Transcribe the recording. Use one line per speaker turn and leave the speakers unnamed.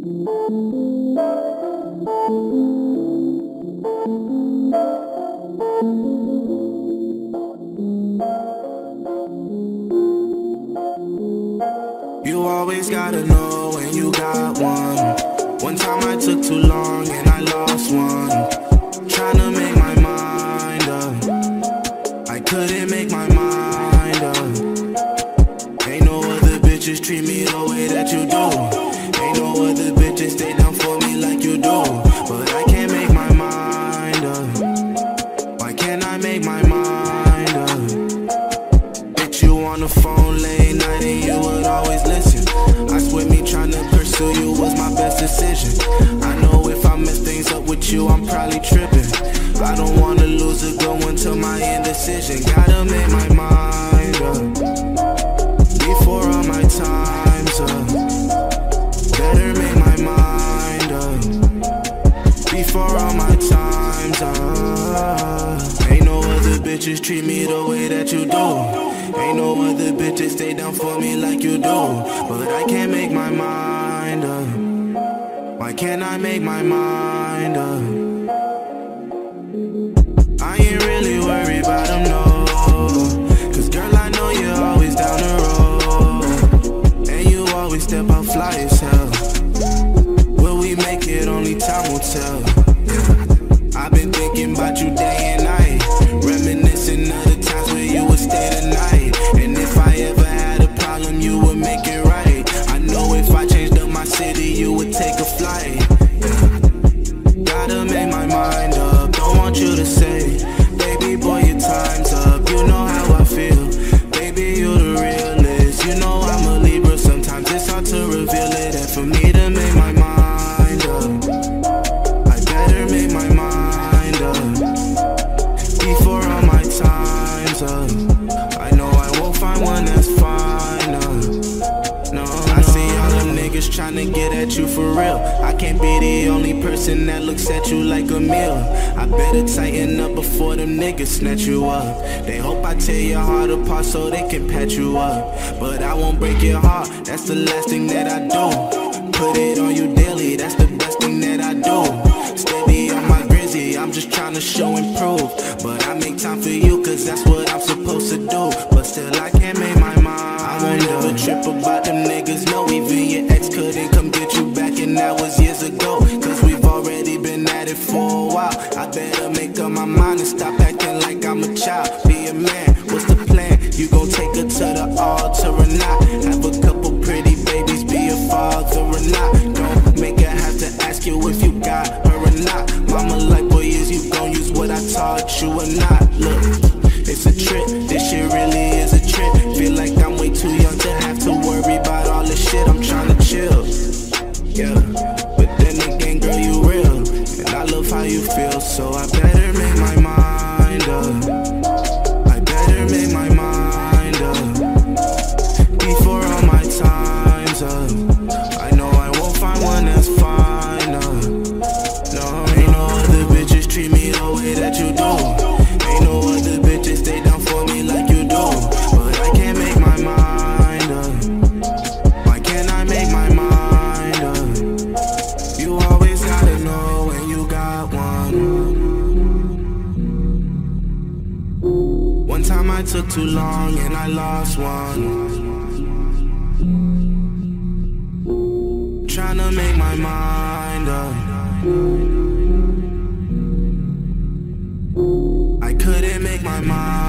You always gotta know when you got one. One time I took too long and I lost one. Tryna make my mind up, I couldn't make my mind up. Ain't no other bitches treat me the way that you do. Ain't no other bitches stay down for me like you do. But I can't make my mind up. Why can't I make my mind up? Bitch, you on the phone late night and you would always listen. I swear me tryna pursue you was my best decision. I know if I mess things up with you, I'm probably tripping. I don't wanna lose a good one till my indecision. Gotta make my mind up before all my time's up. Better make my mind up before all my time's up. Ain't no other bitches treat me the way that you do. Ain't no other bitches stay down for me like you do. But I can't make my mind up. Why can't I make my mind up? I ain't really worried about them, no. Cause girl, I know you're always down the road. And you always step out fly as hell. Will we make it? Only time will tell. I've been thinking about you day and night, reminiscing of the times where you would stay the night. And if I ever had a problem, you would make it right. I know if I changed up my city, you would take a flight. Gotta make my mind up. Don't want you to say, baby boy, your time's up. You know how I feel, baby, you the realest. You know I'm a Libra, sometimes it's hard to reveal it. And for me to make my mind up, I better make my mind up before all my time's up. I know I won't find one that's fine, no. I see all them niggas tryna get at you for real. I can't be the only person that looks at you like a meal. I better tighten up before them niggas snatch you up. They hope I tear your heart apart so they can patch you up. But I won't break your heart, that's the last thing that I do. Put it on you daily, that's the best thing that I do. Steady on my grizzy, I'm just tryna show and prove. But I make time for you cause that's what I'm supposed to do. But still I can't make my mind. I won't never trip about them niggas, no. Even your ex couldn't come get you back, and that was years ago. Cause we've already been at it for a while. I better make up my mind and stop acting like I'm a child. Be a man, what's the plan? You gon' take her to the altar or not? Have a couple pretty babies, be a father or not? Don't make her have to ask you if you got her or not. Mama like, boy, is you gon' use what I taught you or not? Look, it's a trip, this shit really is a trip. Feel like I'm way too young to have to worry about all this shit. I'm tryna chill, yeah. But then again, girl, you real, and I love how you feel. So I better make my mind up. I better make my mind up before all my time's up. I know I won't find one that's fine, no. Ain't no other bitches treat me the way that you do. Ain't no other bitches stay down for me like you do. But I can't make my mind up. Why can't I make my mind up? You always gotta know when you got one. One time I took too long and I lost one. Tryna make my mind up. I couldn't make my mind